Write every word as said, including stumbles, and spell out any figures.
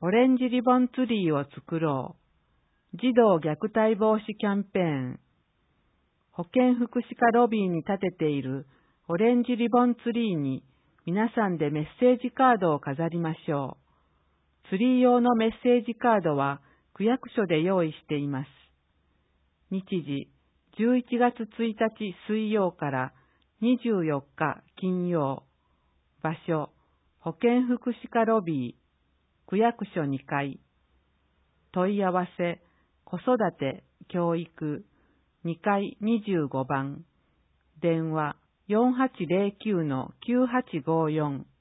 オレンジリボンツリーを作ろう。児童虐待防止キャンペーン。保健福祉課ロビーに立てているオレンジリボンツリーに皆さんでメッセージカードを飾りましょう。ツリー用のメッセージカードは区役所で用意しています。日時、じゅういちがつついたち水曜からにじゅうよっか金曜。場所、保健福祉課ロビー、区役所にかい。問い合わせ、子育て、教育、にかいにじゅうごばん。電話、よんはちゼロきゅうのきゅうはちごよん。